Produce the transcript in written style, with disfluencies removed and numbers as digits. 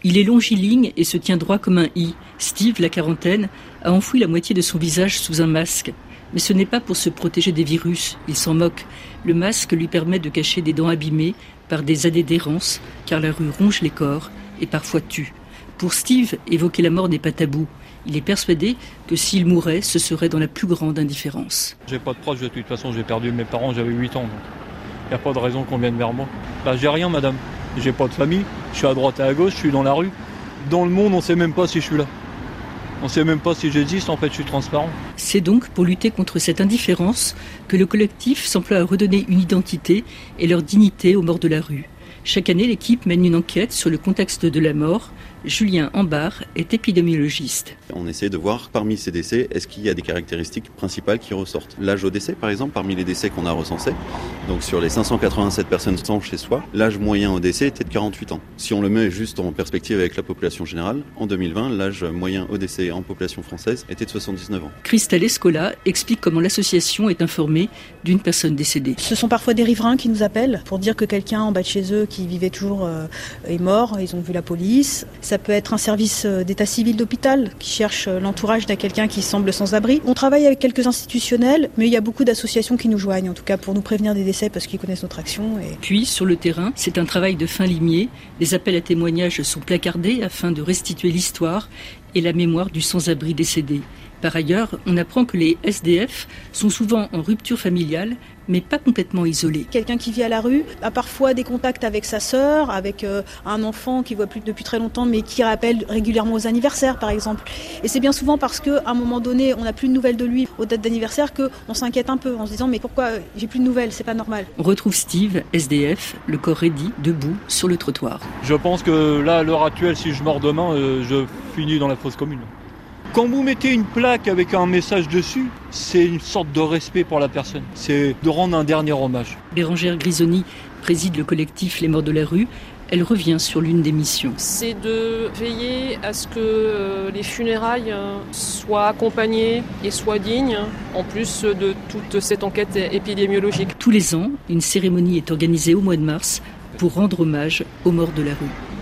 Il est longiligne et se tient droit comme un i. Steve, la quarantaine, a enfoui la moitié de son visage sous un masque. Mais ce n'est pas pour se protéger des virus, il s'en moque. Le masque lui permet de cacher des dents abîmées par des années d'errance, car la rue ronge les corps et parfois tue. Pour Steve, évoquer la mort n'est pas tabou. Il est persuadé que s'il mourait, ce serait dans la plus grande indifférence. J'ai pas de proches, de toute façon j'ai perdu mes parents, j'avais 8 ans. Il n'y a pas de raison qu'on vienne vers moi. J'ai rien madame, j'ai pas de famille, je suis à droite et à gauche, je suis dans la rue. Dans le monde, on sait même pas si je suis là. On sait même pas si j'existe, en fait je suis transparent. C'est donc pour lutter contre cette indifférence que le collectif s'emploie à redonner une identité et leur dignité aux morts de la rue. Chaque année, l'équipe mène une enquête sur le contexte de la mort. Julien Ambard est épidémiologiste. On essaie de voir parmi ces décès, est-ce qu'il y a des caractéristiques principales qui ressortent. L'âge au décès, par exemple, parmi les décès qu'on a recensés, donc sur les 587 personnes sans chez soi, l'âge moyen au décès était de 48 ans. Si on le met juste en perspective avec la population générale, en 2020, l'âge moyen au décès en population française était de 79 ans. Christelle Escola explique comment l'association est informée d'une personne décédée. Ce sont parfois des riverains qui nous appellent pour dire que quelqu'un en bas de chez eux qui vivait toujours est mort, ils ont vu la police. Ça peut être un service d'état civil d'hôpital qui cherche l'entourage d'un quelqu'un qui semble sans abri. On travaille avec quelques institutionnels, mais il y a beaucoup d'associations qui nous joignent, en tout cas pour nous prévenir des décès parce qu'ils connaissent notre action. Puis, sur le terrain, c'est un travail de fin limier. Les appels à témoignages sont placardés afin de restituer l'histoire et la mémoire du sans-abri décédé. Par ailleurs, on apprend que les SDF sont souvent en rupture familiale, mais pas complètement isolés. Quelqu'un qui vit à la rue a parfois des contacts avec sa sœur, avec un enfant qu'il voit plus depuis très longtemps, mais qui rappelle régulièrement aux anniversaires, par exemple. Et c'est bien souvent parce qu'à un moment donné, on n'a plus de nouvelles de lui aux dates d'anniversaire qu'on s'inquiète un peu en se disant « mais pourquoi j'ai plus de nouvelles, c'est pas normal ». On retrouve Steve, SDF, le corps raidi, debout, sur le trottoir. Je pense que là, à l'heure actuelle, si je meurs demain, je finis dans la fosse commune. Quand vous mettez une plaque avec un message dessus, c'est une sorte de respect pour la personne. C'est de rendre un dernier hommage. Bérangère Grisoni préside le collectif Les Morts de la Rue. Elle revient sur l'une des missions. C'est de veiller à ce que les funérailles soient accompagnées et soient dignes, en plus de toute cette enquête épidémiologique. Tous les ans, une cérémonie est organisée au mois de mars pour rendre hommage aux morts de la rue.